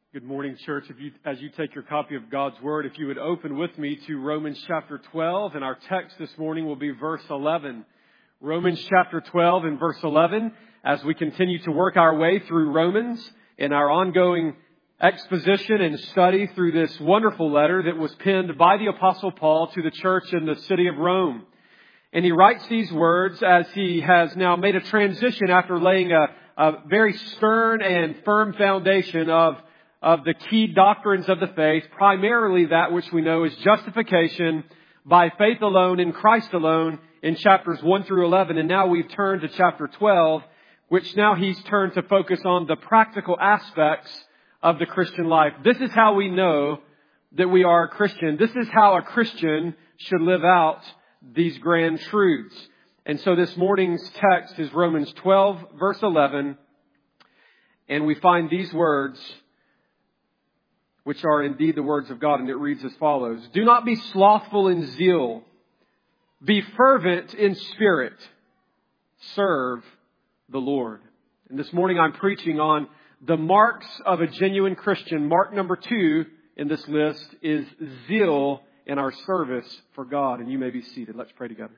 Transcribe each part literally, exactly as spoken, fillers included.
Good morning, church. If you, as you take your copy of God's Word, if you would open with me to Romans chapter twelve, and our text this morning will be verse eleven. Romans chapter twelve and verse eleven, as we continue to work our way through Romans in our ongoing exposition and study through this wonderful letter that was penned by the Apostle Paul to the church in the city of Rome. And he writes these words as he has now made a transition after laying a, a very stern and firm foundation of of the key doctrines of the faith, primarily that which we know is justification by faith alone in Christ alone in chapters one through eleven. And now we've turned to chapter twelve, which now he's turned to focus on the practical aspects of the Christian life. This is how we know that we are a Christian. This is how a Christian should live out these grand truths. And so this morning's text is Romans twelve, verse eleven. And we find these words, which are indeed the words of God, and it reads as follows. Do not be slothful in zeal. Be fervent in spirit. Serve the Lord. And this morning I'm preaching on the marks of a genuine Christian. Mark number two in this list is zeal in our service for God. And you may be seated. Let's pray together.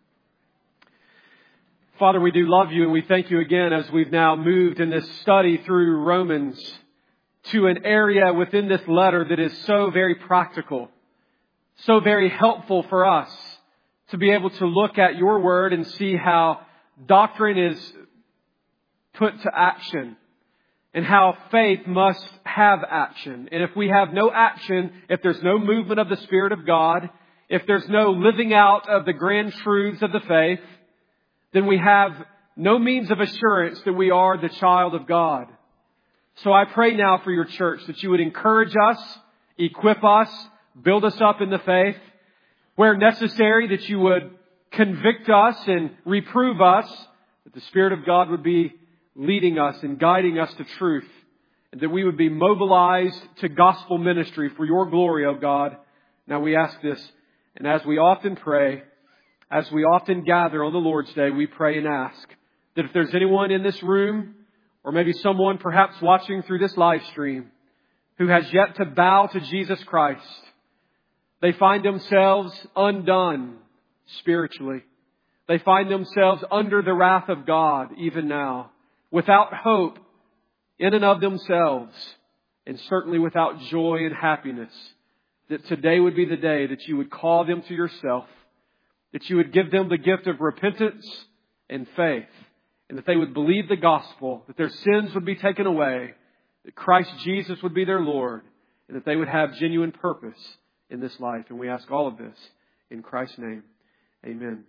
Father, we do love you, and we thank you again as we've now moved in this study through Romans to an area within this letter that is so very practical, so very helpful for us to be able to look at your word and see how doctrine is put to action and how faith must have action. And if we have no action, if there's no movement of the Spirit of God, if there's no living out of the grand truths of the faith, then we have no means of assurance that we are the child of God. So I pray now for your church that you would encourage us, equip us, build us up in the faith. Where necessary, that you would convict us and reprove us, that the Spirit of God would be leading us and guiding us to truth, and that we would be mobilized to gospel ministry for your glory, O God. Now we ask this, and as we often pray, as we often gather on the Lord's Day, we pray and ask that if there's anyone in this room, or maybe someone perhaps watching through this live stream who has yet to bow to Jesus Christ, they find themselves undone spiritually. They find themselves under the wrath of God even now, without hope in and of themselves, and certainly without joy and happiness. That today would be the day that you would call them to yourself, that you would give them the gift of repentance and faith, and that they would believe the gospel, that their sins would be taken away, that Christ Jesus would be their Lord, and that they would have genuine purpose in this life. And we ask all of this in Christ's name. Amen.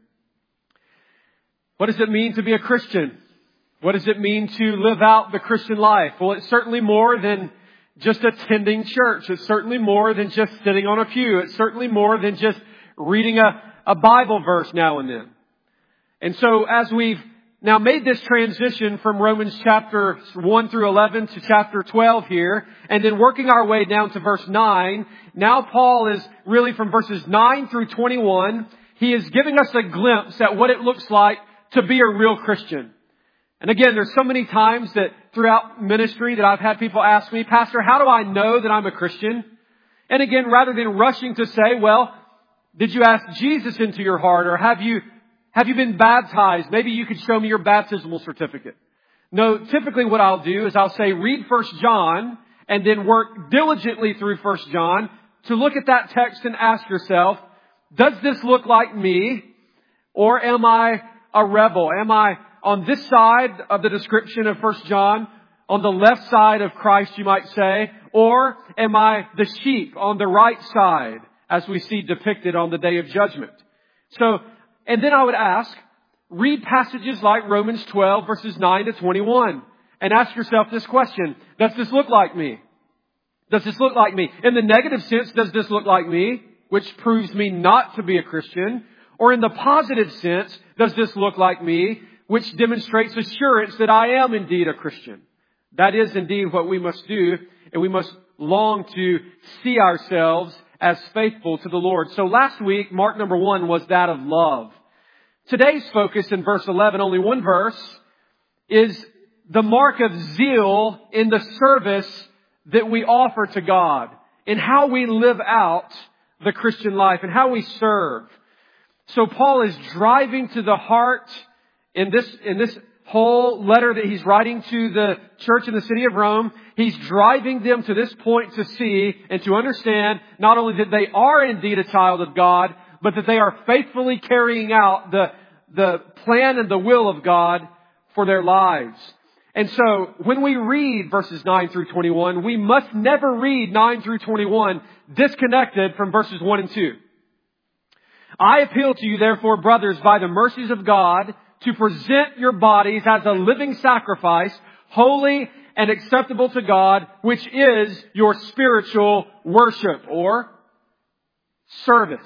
What does it mean to be a Christian? What does it mean to live out the Christian life? Well, it's certainly more than just attending church. It's certainly more than just sitting on a pew. It's certainly more than just reading a, a Bible verse now and then. And so as we've now made this transition from Romans chapter one through eleven to chapter twelve here, and then working our way down to verse nine. Now Paul is really from verses nine through twenty-one. He is giving us a glimpse at what it looks like to be a real Christian. And again, there's so many times that throughout ministry that I've had people ask me, Pastor, how do I know that I'm a Christian? And again, rather than rushing to say, well, did you ask Jesus into your heart, or have you Have you been baptized? Maybe you could show me your baptismal certificate. No, typically what I'll do is I'll say, read First John and then work diligently through First John to look at that text and ask yourself, does this look like me? Or am I a rebel? Am I on this side of the description of First John, on the left side of Christ, you might say? Or am I the sheep on the right side, as we see depicted on the day of judgment? So, and then I would ask, read passages like Romans twelve, verses nine to twenty-one, and ask yourself this question. Does this look like me? Does this look like me? In the negative sense, does this look like me? Which proves me not to be a Christian. Or in the positive sense, does this look like me? Which demonstrates assurance that I am indeed a Christian. That is indeed what we must do, and we must long to see ourselves as faithful to the Lord. So last week, mark number one was that of love. Today's focus in verse eleven, only one verse, is the mark of zeal in the service that we offer to God in how we live out the Christian life and how we serve. So Paul is driving to the heart in this, in this whole letter that he's writing to the church in the city of Rome. He's driving them to this point to see and to understand not only that they are indeed a child of God, but that they are faithfully carrying out the, the plan and the will of God for their lives. And so when we read verses nine through twenty-one, we must never read nine through twenty-one disconnected from verses one and two. I appeal to you, therefore, brothers, by the mercies of God, to present your bodies as a living sacrifice, holy and acceptable to God, which is your spiritual worship or service.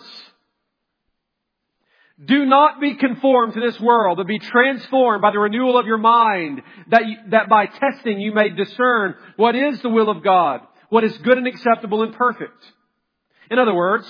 Do not be conformed to this world, but be transformed by the renewal of your mind, that, you, that by testing you may discern what is the will of God, what is good and acceptable and perfect. In other words,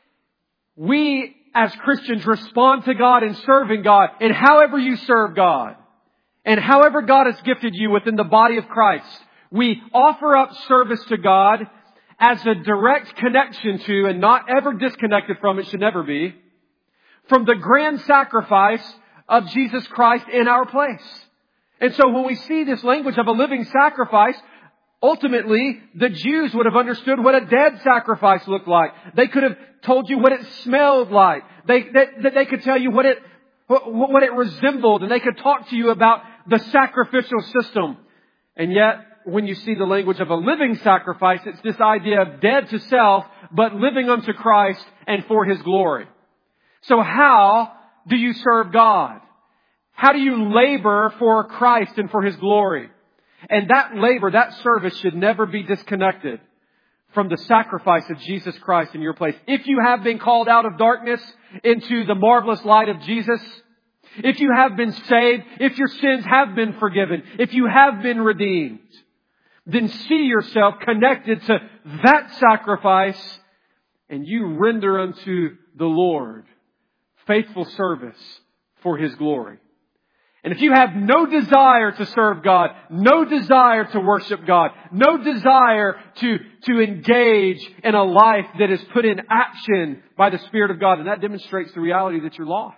we as Christians respond to God in serving God, and however you serve God, and however God has gifted you within the body of Christ, we offer up service to God as a direct connection to, and not ever disconnected from, it should never be, from the grand sacrifice of Jesus Christ in our place. And so when we see this language of a living sacrifice, ultimately, the Jews would have understood what a dead sacrifice looked like. They could have told you what it smelled like. They, that, that they could tell you what it, what, what it resembled. And they could talk to you about the sacrificial system. And yet, when you see the language of a living sacrifice, it's this idea of dead to self, but living unto Christ and for His glory. So how do you serve God? How do you labor for Christ and for His glory? And that labor, that service should never be disconnected from the sacrifice of Jesus Christ in your place. If you have been called out of darkness into the marvelous light of Jesus, if you have been saved, if your sins have been forgiven, if you have been redeemed, then see yourself connected to that sacrifice and you render unto the Lord faithful service for His glory. And if you have no desire to serve God, no desire to worship God, no desire to, to engage in a life that is put in action by the Spirit of God, and that demonstrates the reality that you're lost.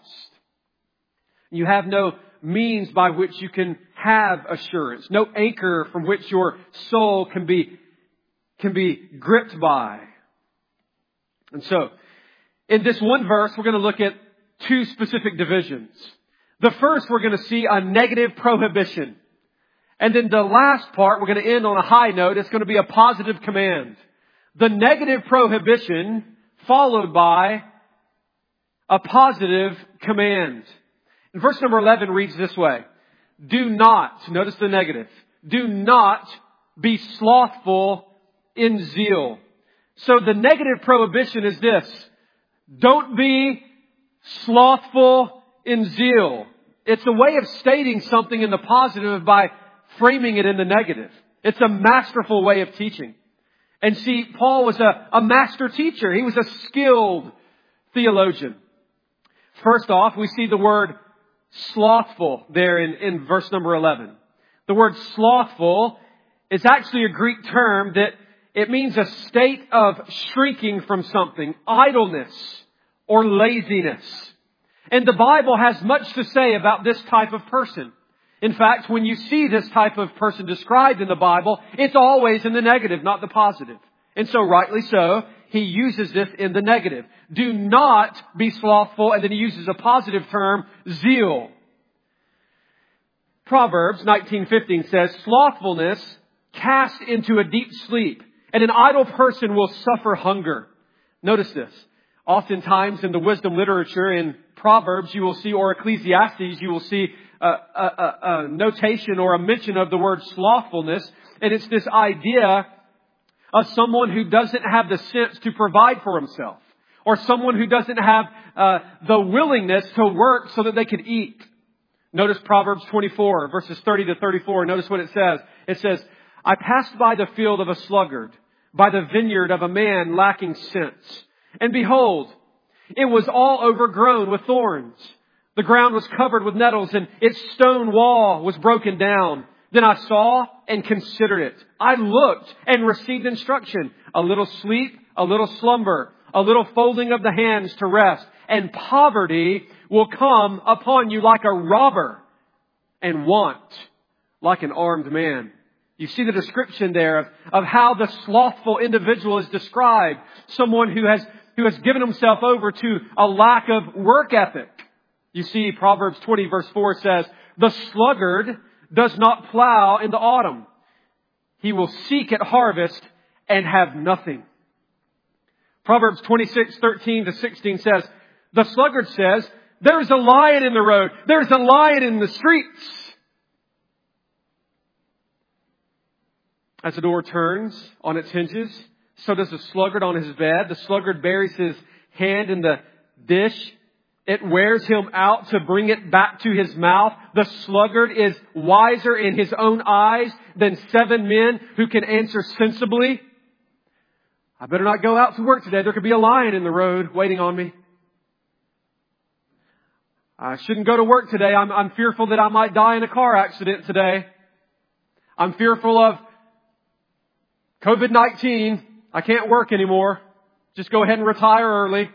You have no means by which you can have assurance, no anchor from which your soul can be, can be gripped by. And so, in this one verse, we're going to look at two specific divisions. The first, we're going to see a negative prohibition. And then the last part, we're going to end on a high note. It's going to be a positive command. The negative prohibition followed by a positive command. And verse number eleven reads this way. Do not, notice the negative, do not be slothful in zeal. So the negative prohibition is this. Don't be slothful in zeal. It's a way of stating something in the positive by framing it in the negative. It's a masterful way of teaching. And see, Paul was a, a master teacher. He was a skilled theologian. First off, we see the word slothful there in, in verse number eleven. The word slothful is actually a Greek term that it means a state of shrinking from something, idleness or laziness. And the Bible has much to say about this type of person. In fact, when you see this type of person described in the Bible, it's always in the negative, not the positive. And so rightly so, he uses this in the negative. Do not be slothful, and then he uses a positive term, zeal. Proverbs nineteen fifteen says, slothfulness cast into a deep sleep, and an idle person will suffer hunger. Notice this. Oftentimes in the wisdom literature in Proverbs, you will see, or Ecclesiastes, you will see a, a, a, a notation or a mention of the word slothfulness. And it's this idea of someone who doesn't have the sense to provide for himself, or someone who doesn't have uh, the willingness to work so that they could eat. Notice Proverbs twenty-four, verses thirty to thirty-four. Notice what it says. It says, I passed by the field of a sluggard, by the vineyard of a man lacking sense. And behold, it was all overgrown with thorns. The ground was covered with nettles, and its stone wall was broken down. Then I saw and considered it. I looked and received instruction. A little sleep, a little slumber, a little folding of the hands to rest. And poverty will come upon you like a robber, and want like an armed man. You see the description there of, of how the slothful individual is described. Someone who has, who has given himself over to a lack of work ethic. You see, Proverbs twenty verse four says, the sluggard does not plow in the autumn. He will seek at harvest and have nothing. Proverbs twenty-six thirteen to sixteen says, the sluggard says, there's a lion in the road. There's a lion in the streets. As the door turns on its hinges, so does the sluggard on his bed. The sluggard buries his hand in the dish. It wears him out to bring it back to his mouth. The sluggard is wiser in his own eyes than seven men who can answer sensibly. I better not go out to work today. There could be a lion in the road waiting on me. I shouldn't go to work today. I'm, I'm fearful that I might die in a car accident today. I'm fearful of covid nineteen. I can't work anymore. Just go ahead and retire early.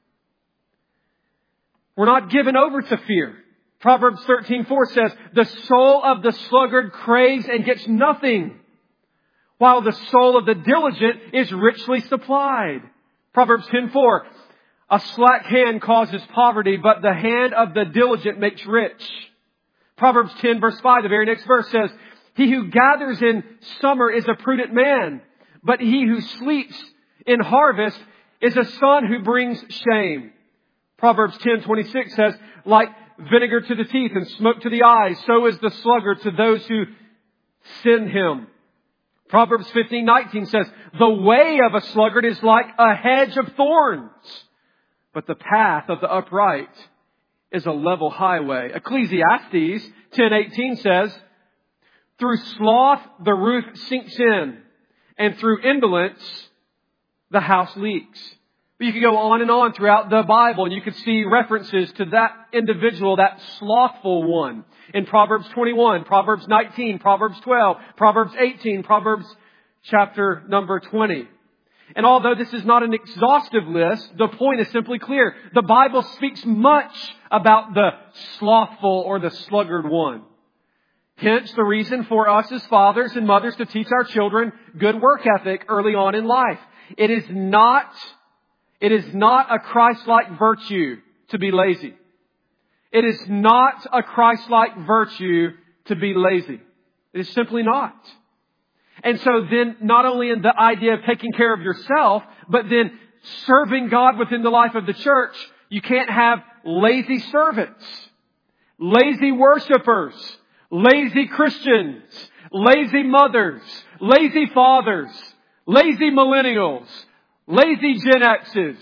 We're not given over to fear. Proverbs thirteen four says, the soul of the sluggard craves and gets nothing, while the soul of the diligent is richly supplied. Proverbs ten four, a slack hand causes poverty, but the hand of the diligent makes rich. Proverbs ten verse five, the very next verse says, he who gathers in summer is a prudent man, but he who sleeps in harvest is a son who brings shame. Proverbs ten twenty-six says, like vinegar to the teeth and smoke to the eyes, so is the sluggard to those who sin him. Proverbs fifteen nineteen says, the way of a sluggard is like a hedge of thorns, but the path of the upright is a level highway. Ecclesiastes ten eighteen says, through sloth the roof sinks in, and through indolence the house leaks. But you could go on and on throughout the Bible, and you could see references to that individual, that slothful one. In Proverbs twenty-one, Proverbs nineteen, Proverbs twelve, Proverbs eighteen, Proverbs chapter number twenty. And although this is not an exhaustive list, the point is simply clear. The Bible speaks much about the slothful or the sluggard one. Hence the reason for us as fathers and mothers to teach our children good work ethic early on in life. It is not, it is not a Christ-like virtue to be lazy. It is not a Christ-like virtue to be lazy. It is simply not. And so then not only in the idea of taking care of yourself, but then serving God within the life of the church, you can't have lazy servants, lazy worshipers, lazy Christians, lazy mothers, lazy fathers, lazy millennials, lazy Gen X's,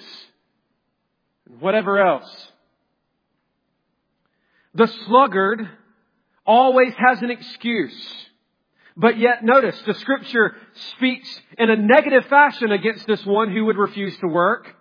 whatever else. The sluggard always has an excuse. But yet notice, the Scripture speaks in a negative fashion against this one who would refuse to work.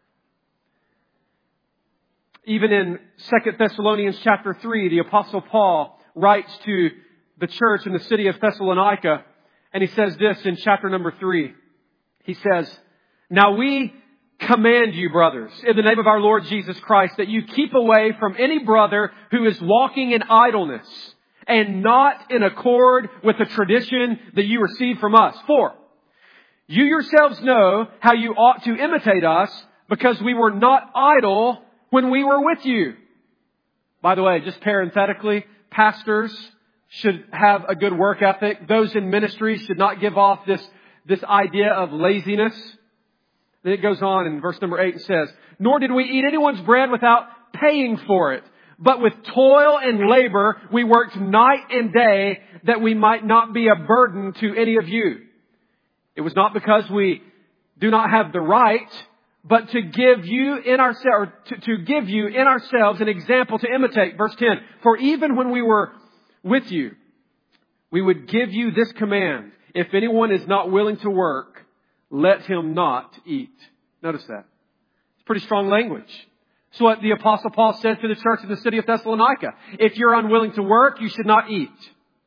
Even in Second Thessalonians chapter three, the Apostle Paul writes to the church in the city of Thessalonica, and he says this in chapter number three. He says, now we command you, brothers, in the name of our Lord Jesus Christ, that you keep away from any brother who is walking in idleness and not in accord with the tradition that you received from us. For you yourselves know how you ought to imitate us, because we were not idle when we were with you. By the way, just parenthetically, pastors should have a good work ethic. Those in ministry should not give off this, this idea of laziness. Then it goes on in verse number eight and says, nor did we eat anyone's bread without paying for it, but with toil and labor we worked night and day, that we might not be a burden to any of you. It was not because we do not have the right, but to give you in ourselves, to, to give you in ourselves an example to imitate. Verse ten, for even when we were with you, we would give you this command: if anyone is not willing to work, let him not eat. Notice that. It's pretty strong language. It's what the Apostle Paul says to the church in the city of Thessalonica. If you're unwilling to work, you should not eat.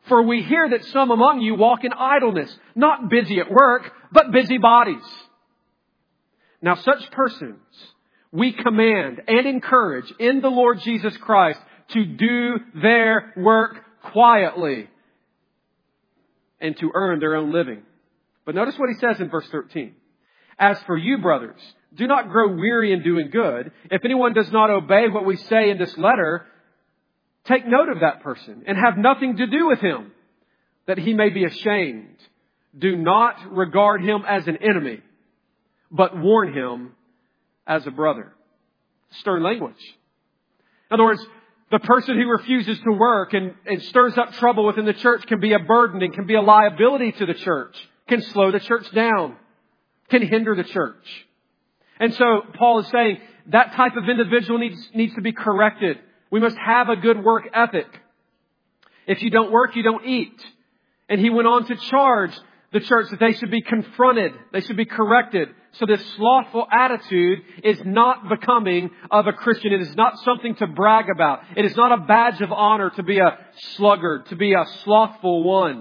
For we hear that some among you walk in idleness, not busy at work, but busy bodies. Now such persons we command and encourage in the Lord Jesus Christ to do their work quietly and to earn their own living. But notice what he says in verse thirteen. As for you, brothers, do not grow weary in doing good. If anyone does not obey what we say in this letter, take note of that person and have nothing to do with him, that he may be ashamed. Do not regard him as an enemy, but warn him as a brother. Stern language. In other words, the person who refuses to work and, and stirs up trouble within the church can be a burden and can be a liability to the church, can slow the church down, can hinder the church. And so Paul is saying that type of individual needs, needs to be corrected. We must have a good work ethic. If you don't work, you don't eat. And he went on to charge the church that they should be confronted. They should be corrected. So this slothful attitude is not becoming of a Christian. It is not something to brag about. It is not a badge of honor to be a sluggard, to be a slothful one.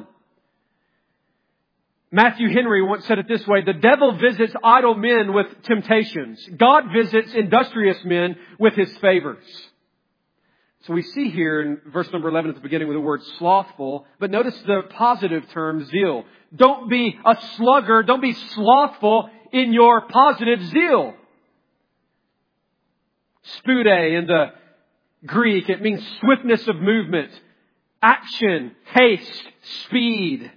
Matthew Henry once said it this way: the devil visits idle men with temptations. God visits industrious men with His favors. So we see here in verse number eleven at the beginning with the word slothful, but notice the positive term zeal. Don't be a sluggard. Don't be slothful in your positive zeal. Spude in the Greek, it means swiftness of movement, action, haste, speed.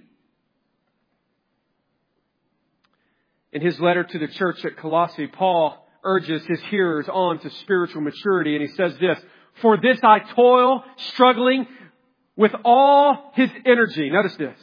In his letter to the church at Colossae, Paul urges his hearers on to spiritual maturity, and he says this: for this I toil, struggling with all his energy. Notice this: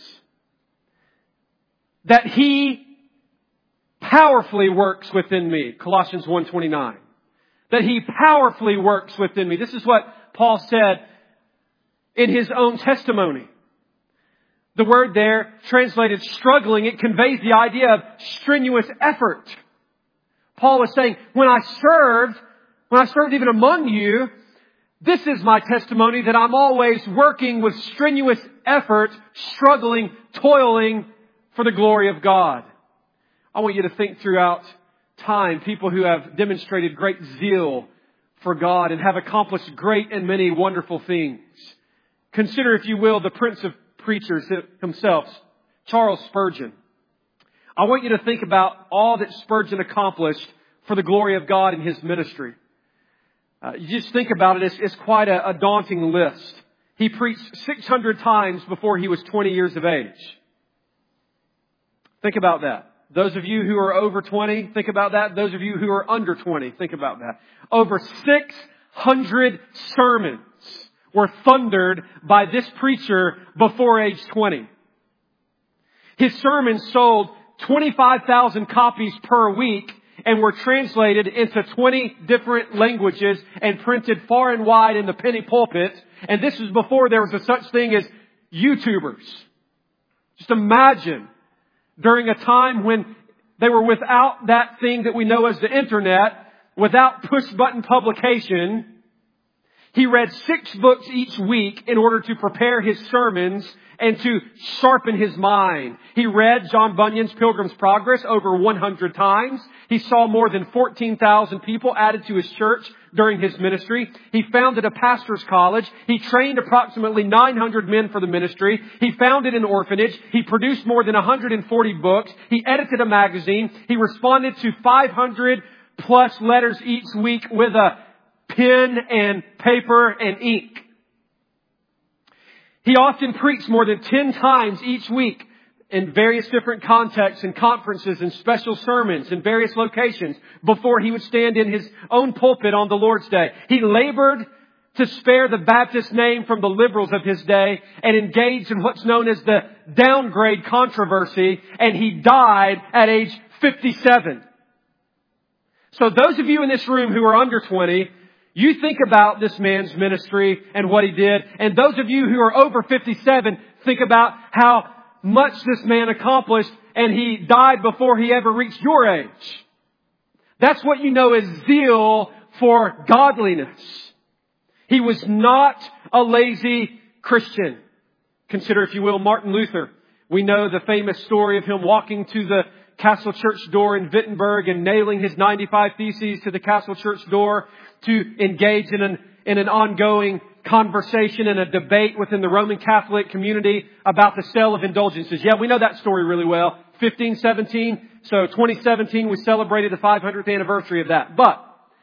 that he powerfully works within me. Colossians one twenty-nine. That he powerfully works within me. This is what Paul said in his own testimony. The word there, translated struggling, it conveys the idea of strenuous effort. Paul was saying, when I served, when I served even among you, this is my testimony that I'm always working with strenuous effort, struggling, toiling for the glory of God. I want you to think throughout time, people who have demonstrated great zeal for God and have accomplished great and many wonderful things. Consider, if you will, the Prince of Preachers himself, Charles Spurgeon. I want you to think about all that Spurgeon accomplished for the glory of God in his ministry. Uh, you just think about it, it's, it's quite a, a daunting list. He preached six hundred times before he was twenty years of age. Think about that. Those of you who are over twenty, think about that. Those of you who are under twenty, think about that. Over six hundred sermons were thundered by this preacher before age twenty. His sermons sold twenty-five thousand copies per week and were translated into twenty different languages and printed far and wide in the penny pulpit. And this was before there was a such thing as YouTubers. Just imagine during a time when they were without that thing that we know as the internet, without push button publication. He read six books each week in order to prepare his sermons and to sharpen his mind. He read John Bunyan's Pilgrim's Progress over one hundred times. He saw more than fourteen thousand people added to his church during his ministry. He founded a pastor's college. He trained approximately nine hundred men for the ministry. He founded an orphanage. He produced more than one hundred forty books. He edited a magazine. He responded to five hundred plus letters each week with a pen and paper and ink. He often preached more than ten times each week in various different contexts and conferences and special sermons in various locations before he would stand in his own pulpit on the Lord's Day. He labored to spare the Baptist name from the liberals of his day and engaged in what's known as the downgrade controversy, and he died at age fifty-seven. So those of you in this room who are under twenty, you think about this man's ministry and what he did. And those of you who are over fifty-seven, think about how much this man accomplished, and he died before he ever reached your age. That's what you know as zeal for godliness. He was not a lazy Christian. Consider, if you will, Martin Luther. We know the famous story of him walking to the Castle Church door in Wittenberg and nailing his ninety-five Theses to the Castle Church door to engage in an, in an ongoing conversation and a debate within the Roman Catholic community about the sale of indulgences. Yeah, we know that story really well. fifteen seventeen. So twenty seventeen, we celebrated the five hundredth anniversary of that. But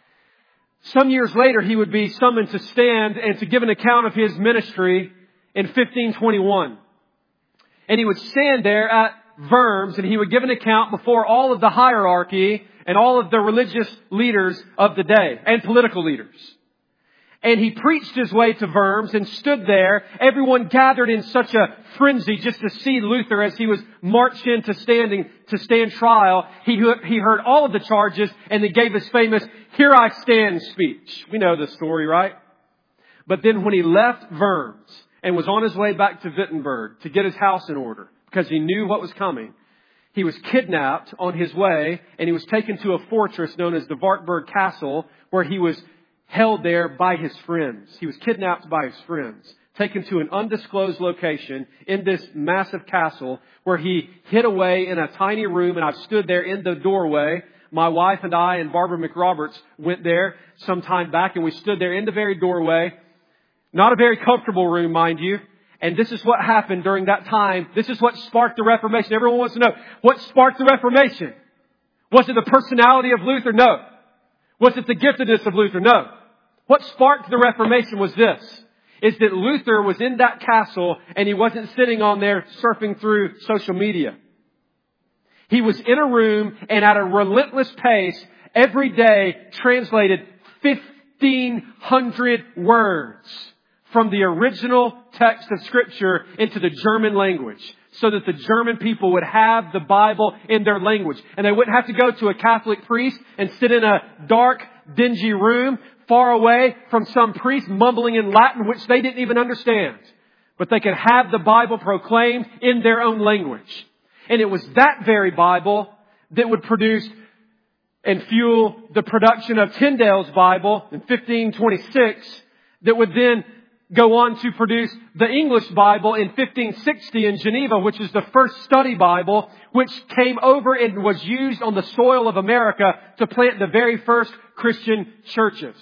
some years later, he would be summoned to stand and to give an account of his ministry in fifteen twenty-one. And he would stand there at Worms and he would give an account before all of the hierarchy and all of the religious leaders of the day and political leaders. And he preached his way to Worms and stood there. Everyone gathered in such a frenzy just to see Luther as he was marched into standing to stand trial. He, he heard all of the charges and then gave his famous "Here I stand" speech. We know the story, right? But then when he left Worms and was on his way back to Wittenberg to get his house in order, because he knew what was coming, he was kidnapped on his way and he was taken to a fortress known as the Wartburg Castle, where he was held there by his friends. He was kidnapped by his friends, taken to an undisclosed location in this massive castle where he hid away in a tiny room. And I stood there in the doorway. My wife and I and Barbara McRoberts went there some time back, and we stood there in the very doorway. Not a very comfortable room, mind you. And this is what happened during that time. This is what sparked the Reformation. Everyone wants to know, what sparked the Reformation? Was it the personality of Luther? No. Was it the giftedness of Luther? No. What sparked the Reformation was this, is that Luther was in that castle and he wasn't sitting on there surfing through social media. He was in a room and at a relentless pace every day translated fifteen hundred words from the original text of Scripture into the German language, so that the German people would have the Bible in their language. And they wouldn't have to go to a Catholic priest and sit in a dark, dingy room far away from some priest mumbling in Latin, which they didn't even understand. But they could have the Bible proclaimed in their own language. And it was that very Bible that would produce and fuel the production of Tyndale's Bible in fifteen twenty-six, that would then go on to produce the English Bible in fifteen sixty in Geneva, which is the first study Bible, which came over and was used on the soil of America to plant the very first Christian churches.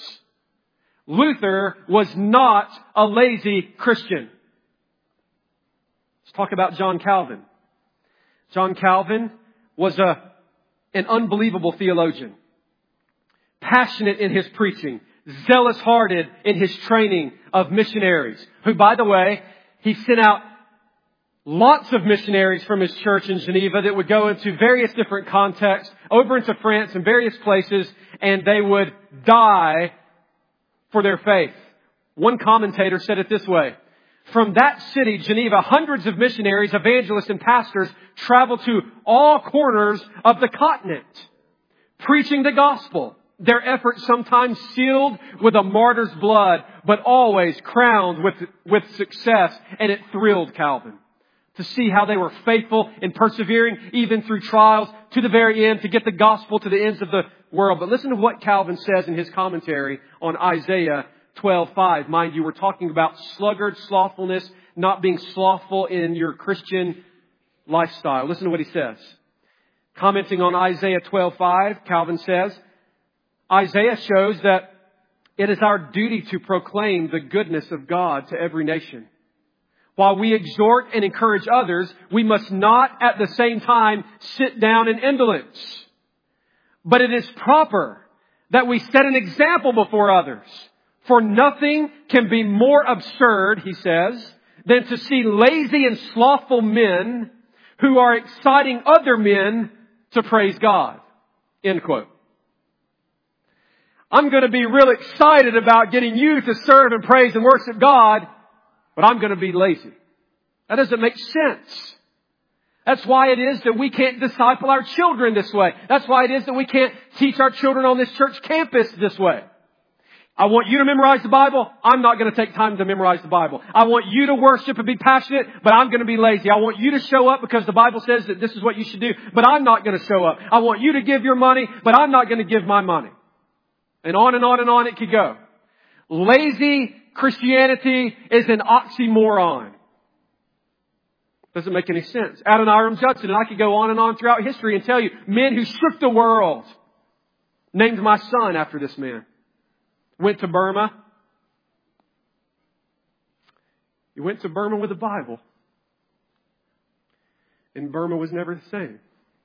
Luther was not a lazy Christian. Let's talk about John Calvin. John Calvin was a, an unbelievable theologian, passionate in his preaching, zealous-hearted in his training of missionaries, who, by the way, he sent out lots of missionaries from his church in Geneva that would go into various different contexts, over into France and various places, and they would die for their faith. One commentator said it this way: from that city, Geneva, hundreds of missionaries, evangelists, and pastors traveled to all corners of the continent, preaching the gospel. Their efforts sometimes sealed with a martyr's blood, but always crowned with, with success. And it thrilled Calvin to see how they were faithful and persevering even through trials to the very end to get the gospel to the ends of the world. But listen to what Calvin says in his commentary on Isaiah twelve five. Mind you, we're talking about sluggard, slothfulness, not being slothful in your Christian lifestyle. Listen to what he says. Commenting on Isaiah twelve five, Calvin says, Isaiah shows that it is our duty to proclaim the goodness of God to every nation. While we exhort and encourage others, we must not at the same time sit down in indolence. But it is proper that we set an example before others. For nothing can be more absurd, he says, than to see lazy and slothful men who are exciting other men to praise God. End quote. I'm going to be real excited about getting you to serve and praise and worship God, but I'm going to be lazy. That doesn't make sense. That's why it is that we can't disciple our children this way. That's why it is that we can't teach our children on this church campus this way. I want you to memorize the Bible. I'm not going to take time to memorize the Bible. I want you to worship and be passionate, but I'm going to be lazy. I want you to show up because the Bible says that this is what you should do, but I'm not going to show up. I want you to give your money, but I'm not going to give my money. And on and on and on it could go. Lazy Christianity is an oxymoron. Doesn't make any sense. Adoniram Judson, and I could go on and on throughout history and tell you, men who shook the world. Named my son after this man. Went to Burma. He went to Burma with a Bible. And Burma was never the same.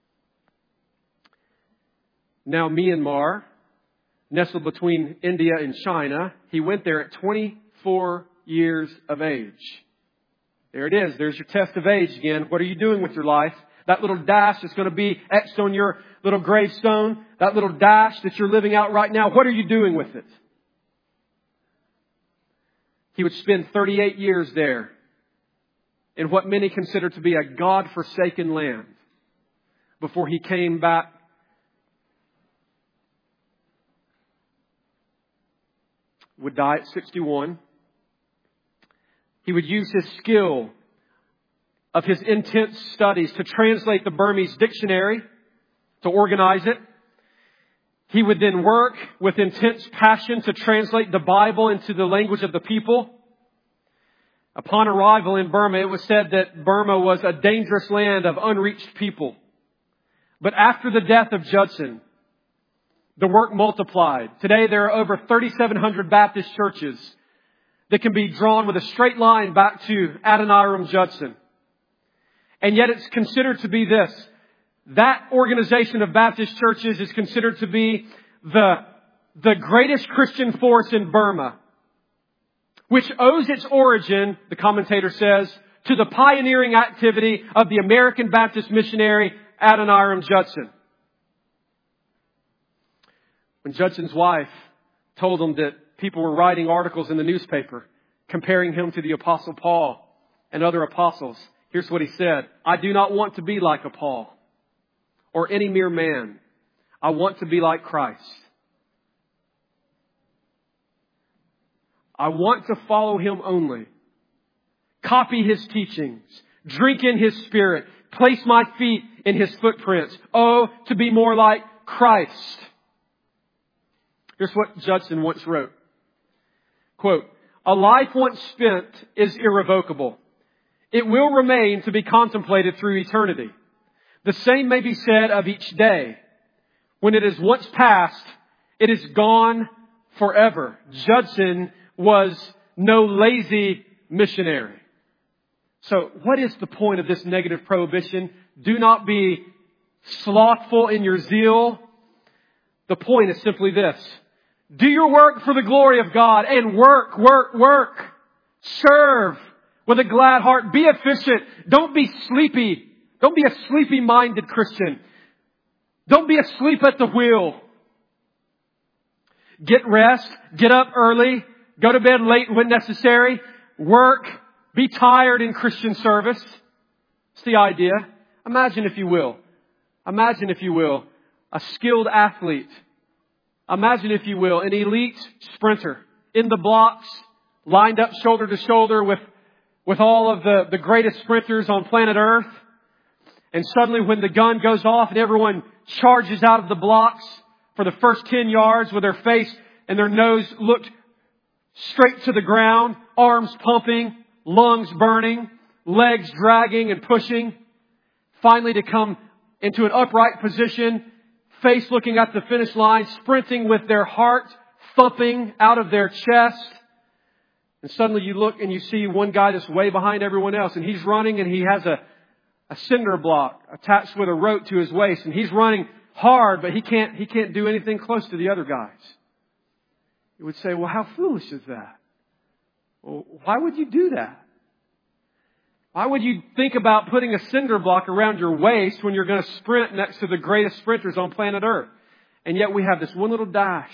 Now Myanmar, nestled between India and China, he went there at twenty-four years of age. There it is. There's your test of age again. What are you doing with your life? That little dash that's going to be etched on your little gravestone, that little dash that you're living out right now, what are you doing with it? He would spend thirty-eight years there in what many consider to be a God-forsaken land before he came back would die at sixty-one. He would use his skill of his intense studies to translate the Burmese dictionary, to organize it. He would then work with intense passion to translate the Bible into the language of the people. Upon arrival in Burma, it was said that Burma was a dangerous land of unreached people. But after the death of Judson, the work multiplied. Today there are over thirty-seven hundred Baptist churches that can be drawn with a straight line back to Adoniram Judson. And yet it's considered to be this. That organization of Baptist churches is considered to be the, the greatest Christian force in Burma, which owes its origin, the commentator says, to the pioneering activity of the American Baptist missionary Adoniram Judson. When Judson's wife told him that people were writing articles in the newspaper comparing him to the Apostle Paul and other apostles, here's what he said. I do not want to be like a Paul or any mere man. I want to be like Christ. I want to follow him only. Copy his teachings. Drink in his spirit. Place my feet in his footprints. Oh, to be more like Christ. Here's what Judson once wrote. Quote, a life once spent is irrevocable. It will remain to be contemplated through eternity. The same may be said of each day. When it is once past, it is gone forever. Judson was no lazy missionary. So what is the point of this negative prohibition? Do not be slothful in your zeal. The point is simply this. Do your work for the glory of God and work, work, work. Serve with a glad heart. Be efficient. Don't be sleepy. Don't be a sleepy-minded Christian. Don't be asleep at the wheel. Get rest. Get up early. Go to bed late when necessary. Work. Be tired in Christian service. It's the idea. Imagine, if you will. Imagine, if you will, a skilled athlete. Imagine, if you will, an elite sprinter in the blocks, lined up shoulder to shoulder with, with all of the, the greatest sprinters on planet Earth. And suddenly when the gun goes off and everyone charges out of the blocks for the first ten yards with their face and their nose looked straight to the ground, arms pumping, lungs burning, legs dragging and pushing, finally to come into an upright position, face looking at the finish line, sprinting with their heart thumping out of their chest. And suddenly you look and you see one guy that's way behind everyone else, and he's running and he has a, a cinder block attached with a rope to his waist, and he's running hard, but he can't, he can't do anything close to the other guys. You would say, well, how foolish is that? Well, why would you do that? Why would you think about putting a cinder block around your waist when you're going to sprint next to the greatest sprinters on planet Earth? And yet we have this one little dash.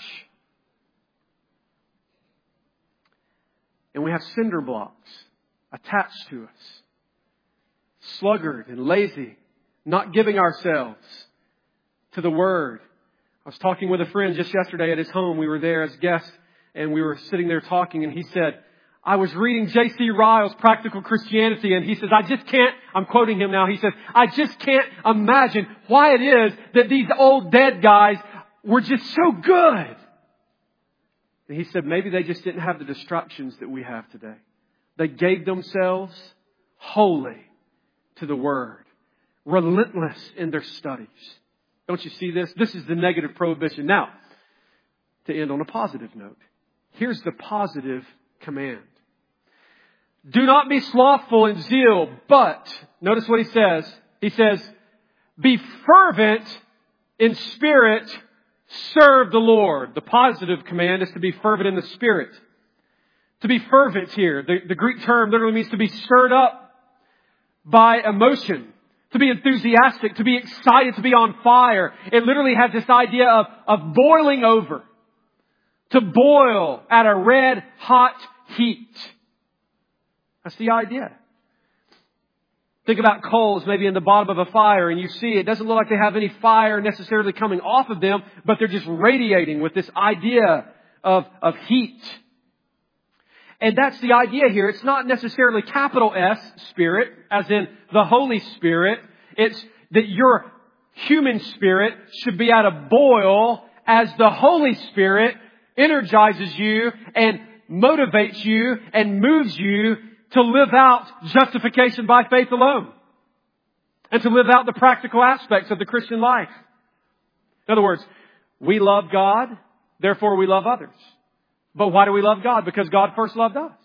And we have cinder blocks attached to us. Sluggard and lazy, not giving ourselves to the Word. I was talking with a friend just yesterday at his home. We were there as guests and we were sitting there talking, and he said, I was reading J C Ryle's Practical Christianity, and he says, I just can't, I'm quoting him now, he says, I just can't imagine why it is that these old dead guys were just so good. And he said, maybe they just didn't have the distractions that we have today. They gave themselves wholly to the Word. Relentless in their studies. Don't you see this? This is the negative prohibition. Now, to end on a positive note, here's the positive command. Do not be slothful in zeal, but, notice what he says. He says, be fervent in spirit, serve the Lord. The positive command is to be fervent in the Spirit. To be fervent here, the, the Greek term literally means to be stirred up by emotion. To be enthusiastic, to be excited, to be on fire. It literally has this idea of, of boiling over. To boil at a red hot heat. That's the idea. Think about coals maybe in the bottom of a fire and you see it doesn't look like they have any fire necessarily coming off of them, but they're just radiating with this idea of, of heat. And that's the idea here. It's not necessarily capital S, Spirit, as in the Holy Spirit. It's that your human spirit should be at a boil as the Holy Spirit energizes you and motivates you and moves you to live out justification by faith alone. And to live out the practical aspects of the Christian life. In other words, we love God, therefore we love others. But why do we love God? Because God first loved us.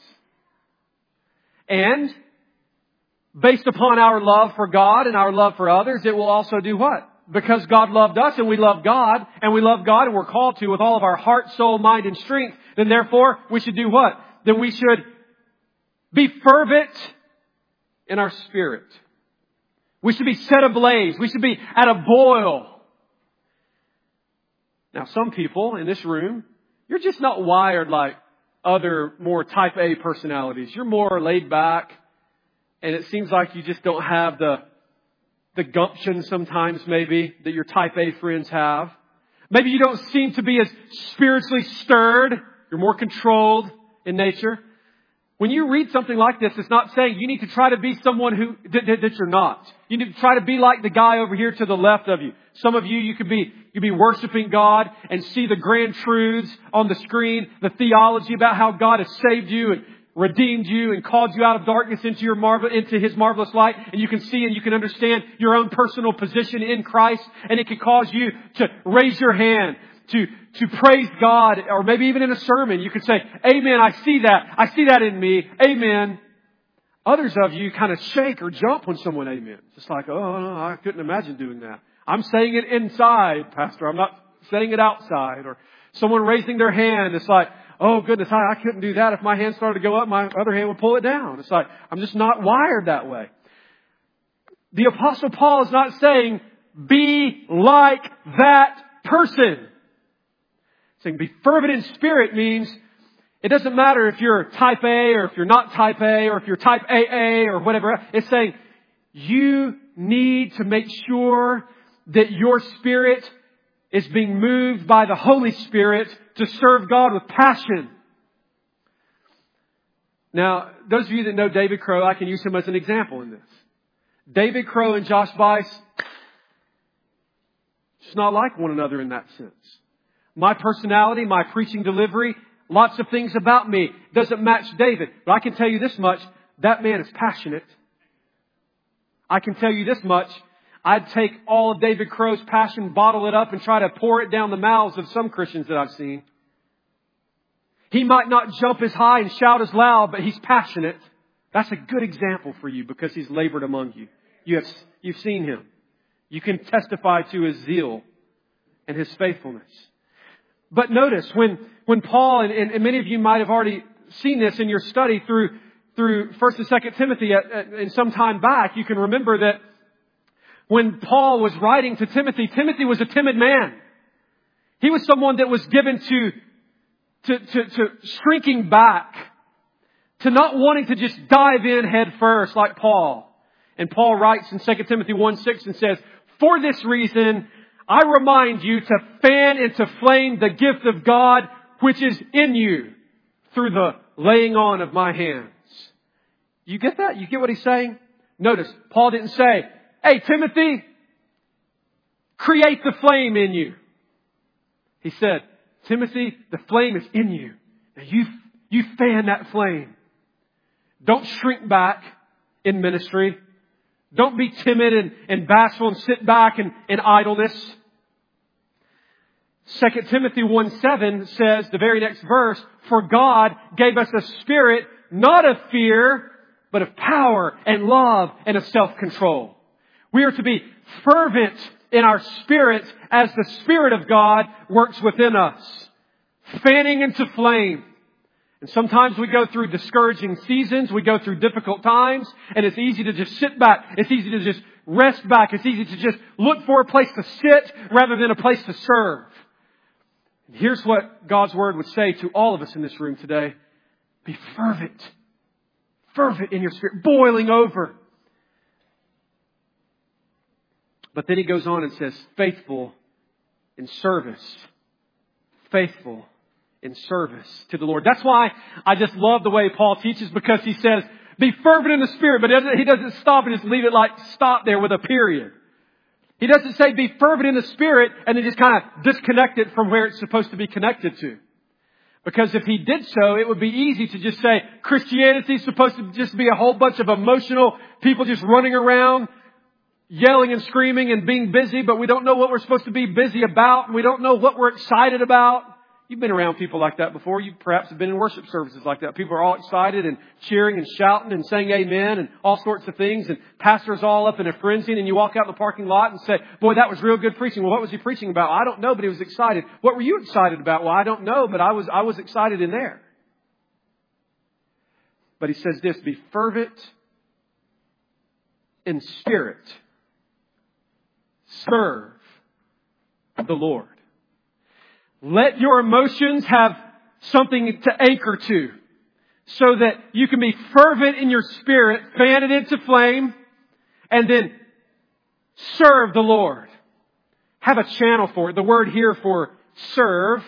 And based upon our love for God and our love for others, it will also do what? Because God loved us and we love God, and we love God and we're called to with all of our heart, soul, mind, and strength, then therefore we should do what? Then we should be fervent in our spirit. We should be set ablaze. We should be at a boil. Now, some people in this room, you're just not wired like other more type A personalities. You're more laid back, and it seems like you just don't have the, the gumption sometimes maybe that your type A friends have. Maybe you don't seem to be as spiritually stirred. You're more controlled in nature. When you read something like this, it's not saying you need to try to be someone who that, that you're not. You need to try to be like the guy over here to the left of you. Some of you, you could be you could be worshiping God and see the grand truths on the screen, the theology about how God has saved you and redeemed you and called you out of darkness into your marvel into His marvelous light, and you can see and you can understand your own personal position in Christ, and it can cause you to raise your hand. To, to praise God, or maybe even in a sermon, you could say, Amen, I see that. I see that in me. Amen. Others of you kind of shake or jump when someone amen. Just like, oh, no, I couldn't imagine doing that. I'm saying it inside, Pastor. I'm not saying it outside. Or someone raising their hand. It's like, oh, goodness, I, I couldn't do that. If my hand started to go up, my other hand would pull it down. It's like, I'm just not wired that way. The Apostle Paul is not saying, be like that person. Saying be fervent in spirit means it doesn't matter if you're type A or if you're not type A or if you're type A A or whatever. It's saying you need to make sure that your spirit is being moved by the Holy Spirit to serve God with passion. Now, those of you that know David Crow, I can use him as an example in this. David Crow and Josh Bice, it's not like one another in that sense. My personality, my preaching delivery, lots of things about me doesn't match David. But I can tell you this much, that man is passionate. I can tell you this much, I'd take all of David Crow's passion, bottle it up, and try to pour it down the mouths of some Christians that I've seen. He might not jump as high and shout as loud, but he's passionate. That's a good example for you because he's labored among you. You have, you've seen him. You can testify to his zeal and his faithfulness. But notice, when, when Paul, and, and many of you might have already seen this in your study through, through First and Second Timothy at, at, in some time back, you can remember that when Paul was writing to Timothy, Timothy was a timid man. He was someone that was given to, to, to, to shrinking back, to not wanting to just dive in head first like Paul. And Paul writes in Second Timothy one six and says, for this reason, I remind you to fan into flame the gift of God which is in you through the laying on of my hands. You get that? You get what he's saying? Notice, Paul didn't say, hey, Timothy, create the flame in you. He said, Timothy, the flame is in you. Now you, you fan that flame. Don't shrink back in ministry. Don't be timid and, and bashful and sit back in, in idleness. Second Timothy one seven says, the very next verse, for God gave us a spirit not of fear, but of power and love and of self-control. We are to be fervent in our spirits as the Spirit of God works within us, fanning into flame. And sometimes we go through discouraging seasons. We go through difficult times. And it's easy to just sit back. It's easy to just rest back. It's easy to just look for a place to sit rather than a place to serve. And here's what God's Word would say to all of us in this room today. Be fervent. Fervent in your spirit. Boiling over. But then he goes on and says, faithful in service. Faithful in service to the Lord. That's why I just love the way Paul teaches, because he says, be fervent in the Spirit, but he doesn't stop and just leave it like stop there with a period. He doesn't say be fervent in the Spirit and then just kind of disconnect it from where it's supposed to be connected to. Because if he did so, it would be easy to just say Christianity is supposed to just be a whole bunch of emotional people just running around, yelling and screaming and being busy, but we don't know what we're supposed to be busy about, and we don't know what we're excited about. You've been around people like that before. You perhaps have been in worship services like that. People are all excited and cheering and shouting and saying amen and all sorts of things. And pastors all up in a frenzy. And you walk out in the parking lot and say, boy, that was real good preaching. Well, what was he preaching about? I don't know, but he was excited. What were you excited about? Well, I don't know, but I was, I was excited in there. But he says this, be fervent in spirit. Serve the Lord. Let your emotions have something to anchor to so that you can be fervent in your spirit, fan it into flame, and then serve the Lord. Have a channel for it. The word here for serve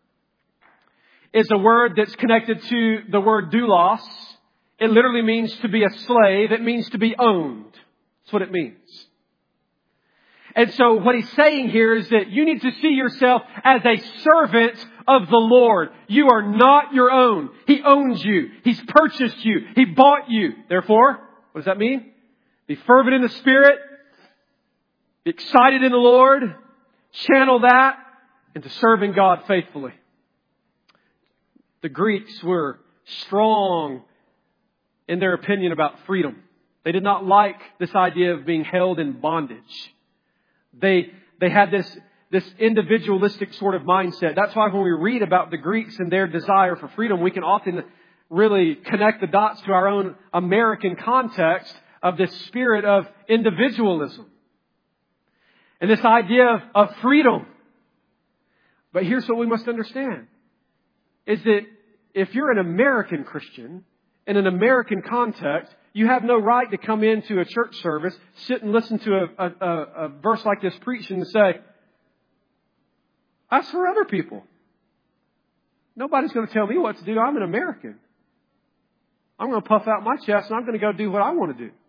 is a word that's connected to the word doulos. It literally means to be a slave. It means to be owned. That's what it means. And so what he's saying here is that you need to see yourself as a servant of the Lord. You are not your own. He owns you. He's purchased you. He bought you. Therefore, what does that mean? Be fervent in the Spirit. Be excited in the Lord. Channel that into serving God faithfully. The Greeks were strong in their opinion about freedom. They did not like this idea of being held in bondage. They they had this, this individualistic sort of mindset. That's why when we read about the Greeks and their desire for freedom, we can often really connect the dots to our own American context of this spirit of individualism. And this idea of, of freedom. But here's what we must understand. Is that if you're an American Christian in an American context, you have no right to come into a church service, sit and listen to a, a, a verse like this preached and say, that's for other people. Nobody's going to tell me what to do. I'm an American. I'm going to puff out my chest and I'm going to go do what I want to do.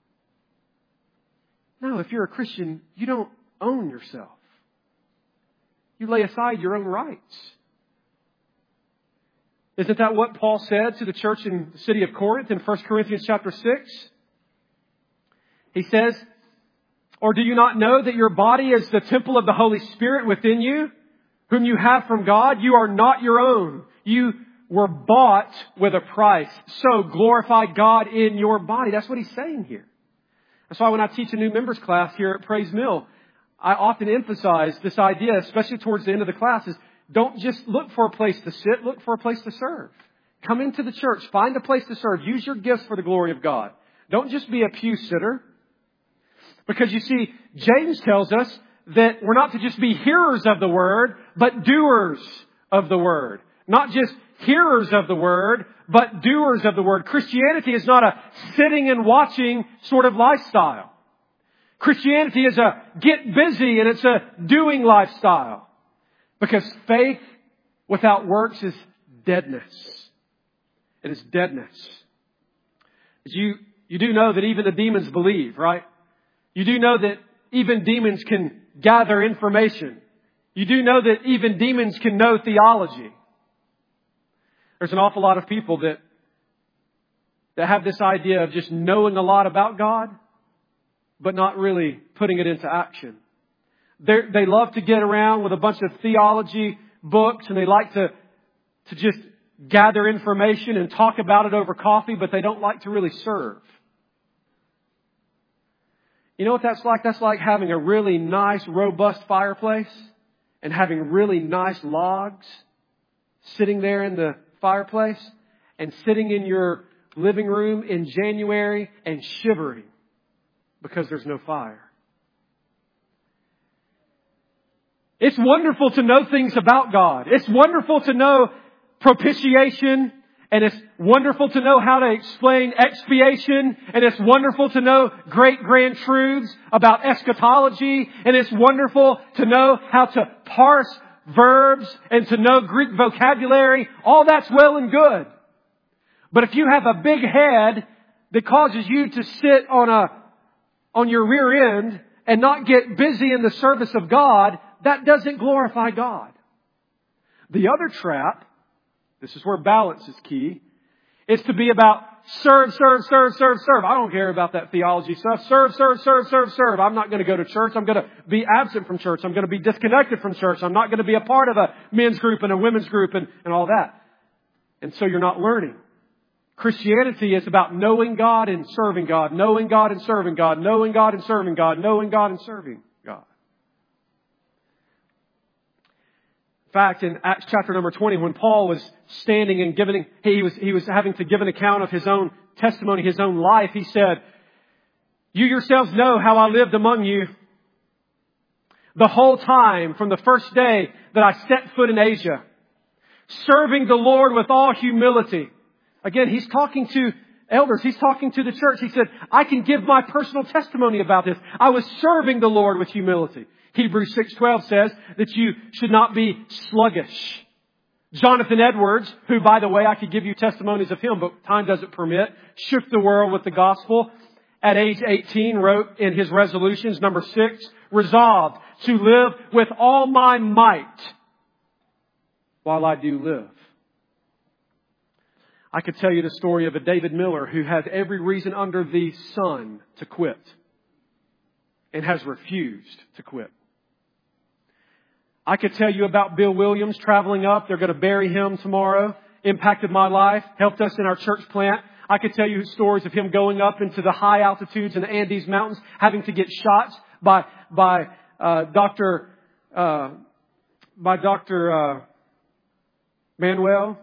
No, if you're a Christian, you don't own yourself. You lay aside your own rights. Isn't that what Paul said to the church in the city of Corinth in First Corinthians chapter six? He says, or do you not know that your body is the temple of the Holy Spirit within you, whom you have from God? You are not your own. You were bought with a price. So glorify God in your body. That's what he's saying here. That's why when I teach a new members class here at Praise Mill, I often emphasize this idea, especially towards the end of the class, is don't just look for a place to sit. Look for a place to serve. Come into the church. Find a place to serve. Use your gifts for the glory of God. Don't just be a pew sitter. Because you see, James tells us that we're not to just be hearers of the word, but doers of the word. Not just hearers of the word, but doers of the word. Christianity is not a sitting and watching sort of lifestyle. Christianity is a get busy and it's a doing lifestyle. Because faith without works is deadness. It is deadness. You, you do know that even the demons believe, right? You do know that even demons can gather information. You do know that even demons can know theology. There's an awful lot of people that, that have this idea of just knowing a lot about God. but not really putting it into action. They're, they love to get around with a bunch of theology books, and they like to, to just gather information and talk about it over coffee, but they don't like to really serve. You know what that's like? That's like having a really nice, robust fireplace and having really nice logs sitting there in the fireplace and sitting in your living room in January and shivering because there's no fire. It's wonderful to know things about God. It's wonderful to know propitiation, and it's wonderful to know how to explain expiation, and it's wonderful to know great grand truths about eschatology, and it's wonderful to know how to parse verbs and to know Greek vocabulary. All that's well and good. But if you have a big head that causes you to sit on a on your rear end and not get busy in the service of God, that doesn't glorify God. The other trap, this is where balance is key, is to be about serve, serve, serve, serve, serve. I don't care about that theology stuff. Serve, serve, serve, serve, serve. I'm not going to go to church. I'm going to be absent from church. I'm going to be disconnected from church. I'm not going to be a part of a men's group and a women's group and, and all that. And so you're not learning. Christianity is about knowing God and serving God, knowing God and serving God, knowing God and serving God, knowing God and serving God. In fact, in Acts chapter number twenty, when Paul was standing and giving, he was, he was having to give an account of his own testimony, his own life, he said, "You yourselves know how I lived among you the whole time from the first day that I set foot in Asia, serving the Lord with all humility." Again, he's talking to elders. He's talking to the church. He said, I can give my personal testimony about this. I was serving the Lord with humility. Hebrews six twelve says that you should not be sluggish. Jonathan Edwards, who, by the way, I could give you testimonies of him, but time doesn't permit, shook the world with the gospel. At age eighteen, wrote in his resolutions, number six, resolved to live with all my might while I do live. I could tell you the story of a David Miller who had every reason under the sun to quit and has refused to quit. I could tell you about Bill Williams traveling up. They're going to bury him tomorrow. Impacted my life. Helped us in our church plant. I could tell you stories of him going up into the high altitudes in the Andes Mountains, having to get shots by by uh, Doctor uh, by Doctor Uh, Manuel.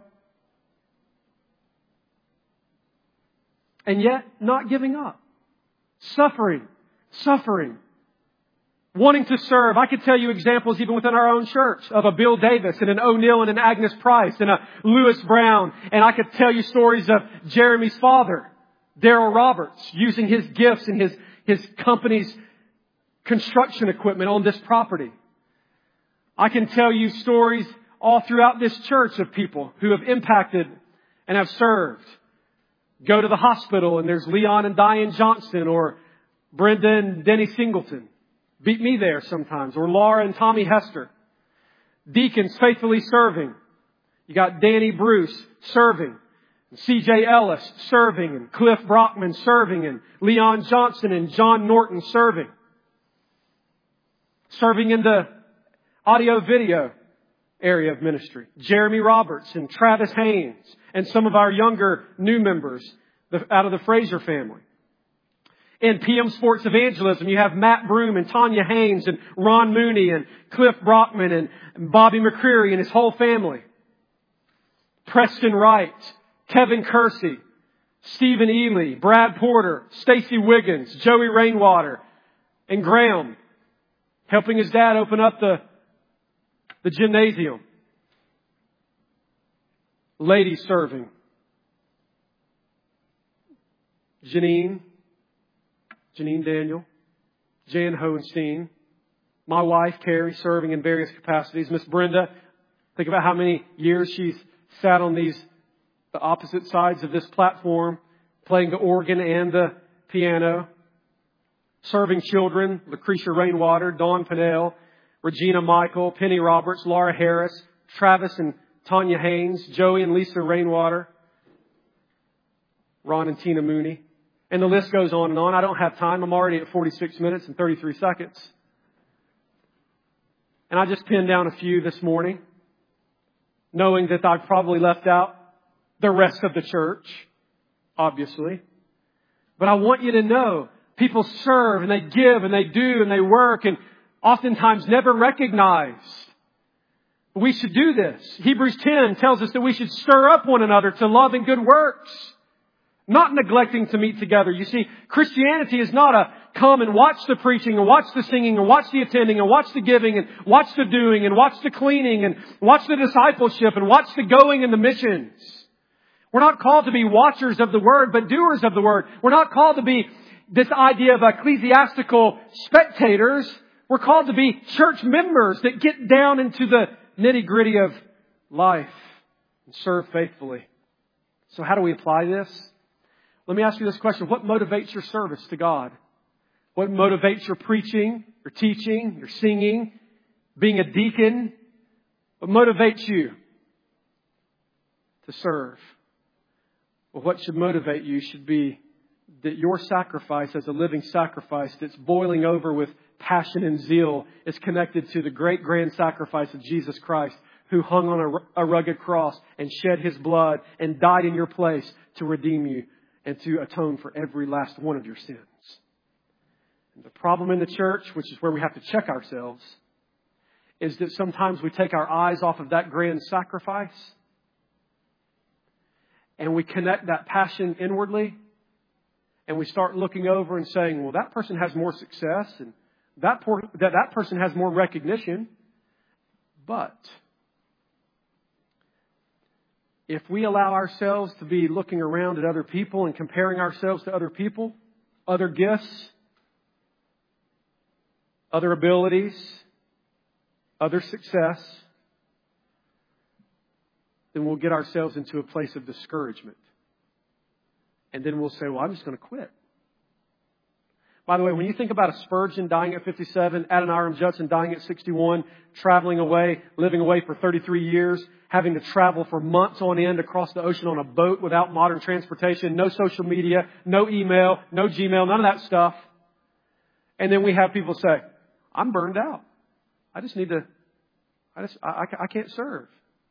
And yet, not giving up. Suffering. Suffering. Wanting to serve. I could tell you examples even within our own church of a Bill Davis and an O'Neill and an Agnes Price and a Lewis Brown. And I could tell you stories of Jeremy's father, Daryl Roberts, using his gifts and his, his company's construction equipment on this property. I can tell you stories all throughout this church of people who have impacted and have served. Go to the hospital and there's Leon and Diane Johnston or Brenda and Denny Singleton. Beat me there sometimes. Or Laura and Tommy Hester. Deacons faithfully serving. You got Danny Bruce serving. C J Ellis serving. And Cliff Brockman serving. And Leon Johnson and John Norton serving. Serving in the audio video area of ministry. Jeremy Roberts and Travis Haynes and some of our younger new members out of the Fraser family. In P M Sports Evangelism, you have Matt Broom and Tanya Haynes and Ron Mooney and Cliff Brockman and Bobby McCreary and his whole family. Preston Wright, Kevin Kersey, Stephen Ely, Brad Porter, Stacy Wiggins, Joey Rainwater, and Graham, helping his dad open up the The gymnasium. Ladies serving. Janine. Janine Daniel. Jan Hohenstein. My wife, Carrie, serving in various capacities. Miss Brenda. Think about how many years she's sat on these, the opposite sides of this platform, playing the organ and the piano. Serving children. Lucretia Rainwater, Dawn Pinnell, Regina Michael, Penny Roberts, Laura Harris, Travis and Tanya Haynes, Joey and Lisa Rainwater, Ron and Tina Mooney. And the list goes on and on. I don't have time. I'm already at forty-six minutes and thirty-three seconds. And I just pinned down a few this morning, knowing that I've probably left out the rest of the church, obviously. But I want you to know, people serve and they give and they do and they work and oftentimes never recognize. We should do this. Hebrews ten tells us that we should stir up one another to love and good works, not neglecting to meet together. You see, Christianity is not a come and watch the preaching and watch the singing and watch the attending and watch the giving and watch the doing and watch the cleaning and watch the discipleship and watch the going and the missions. We're not called to be watchers of the Word, but doers of the Word. We're not called to be this idea of ecclesiastical spectators. We're called to be church members that get down into the nitty-gritty of life and serve faithfully. So how do we apply this? Let me ask you this question. What motivates your service to God? What motivates your preaching, your teaching, your singing, being a deacon? What motivates you to serve? Well, what should motivate you should be that your sacrifice as a living sacrifice that's boiling over with passion and zeal is connected to the great grand sacrifice of Jesus Christ, who hung on a, a rugged cross and shed His blood and died in your place to redeem you and to atone for every last one of your sins. And the problem in the church, which is where we have to check ourselves, is that sometimes we take our eyes off of that grand sacrifice and we connect that passion inwardly, and we start looking over and saying, well, that person has more success and that, por- that, that person has more recognition. But if we allow ourselves to be looking around at other people and comparing ourselves to other people, other gifts, other abilities, other success, then we'll get ourselves into a place of discouragement. And then we'll say, well, I'm just going to quit. By the way, when you think about a Spurgeon dying at fifty-seven, Adoniram Judson dying at sixty-one, traveling away, living away for thirty-three years, having to travel for months on end across the ocean on a boat without modern transportation, no social media, no email, no Gmail, none of that stuff. And then we have people say, I'm burned out. I just need to, I just, I, I can't serve.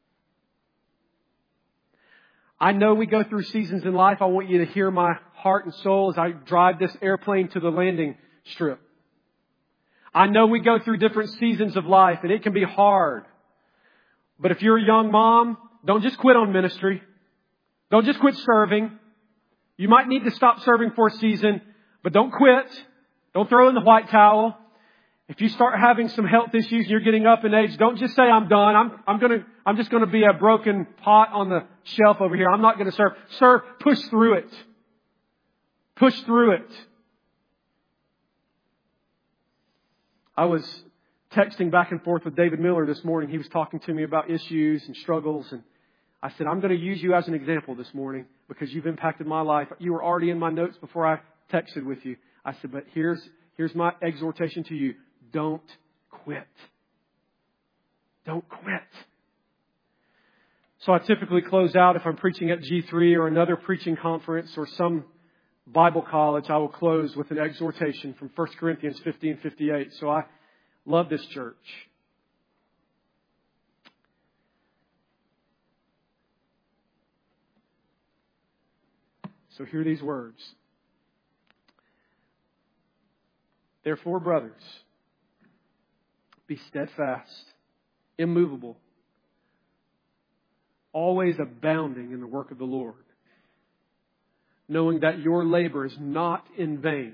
I know we go through seasons in life. I want you to hear my heart and soul as I drive this airplane to the landing strip. I know we go through different seasons of life and it can be hard. But if you're a young mom, don't just quit on ministry. Don't just quit serving. You might need to stop serving for a season, but don't quit. Don't throw in the white towel. If you start having some health issues and you're getting up in age, don't just say, I'm done. I'm, I'm going to, I'm just going to be a broken pot on the shelf over here. I'm not going to serve. Serve, push through it. Push through it. I was texting back and forth with David Miller this morning. He was talking to me about issues and struggles. And I said, I'm going to use you as an example this morning because you've impacted my life. You were already in my notes before I texted with you. I said, but here's, here's my exhortation to you. Don't quit. Don't quit. So I typically close out if I'm preaching at G three or another preaching conference or some Bible college. I will close with an exhortation from First Corinthians fifteen fifty-eight. So I love this church. So hear these words. Therefore, brothers, be steadfast, immovable, always abounding in the work of the Lord, knowing that your labor is not in vain.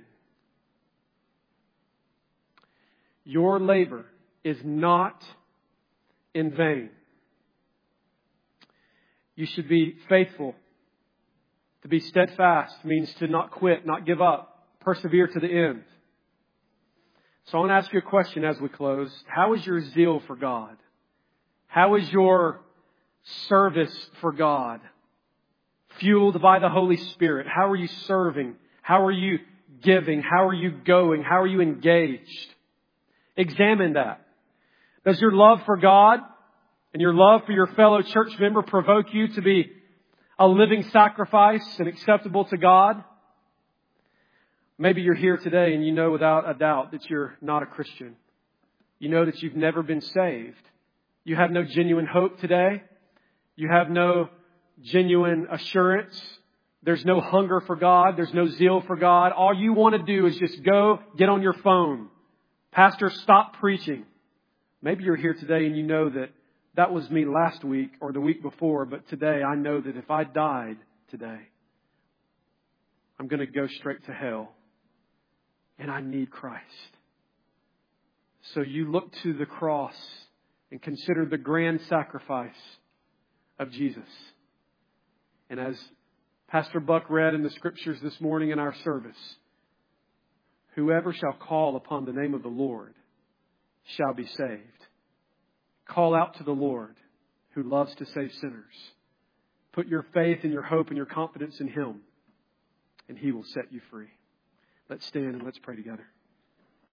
Your labor is not in vain. You should be faithful. To be steadfast means to not quit, not give up, persevere to the end. So I want to ask you a question as we close. How is your zeal for God? How is your service for God? Fueled by the Holy Spirit. How are you serving? How are you giving? How are you going? How are you engaged? Examine that. Does your love for God and your love for your fellow church member provoke you to be a living sacrifice and acceptable to God? Maybe you're here today and you know without a doubt that you're not a Christian. You know that you've never been saved. You have no genuine hope today. You have no genuine assurance. There's no hunger for God. There's no zeal for God. All you want to do is just go get on your phone. Pastor, stop preaching. Maybe you're here today and you know that that was me last week or the week before, but today I know that if I died today, I'm going to go straight to hell. And I need Christ. So you look to the cross and consider the grand sacrifice of Jesus. And as Pastor Buck read in the scriptures this morning in our service, whoever shall call upon the name of the Lord shall be saved. Call out to the Lord who loves to save sinners. Put your faith and your hope and your confidence in Him, and He will set you free. Let's stand and let's pray together.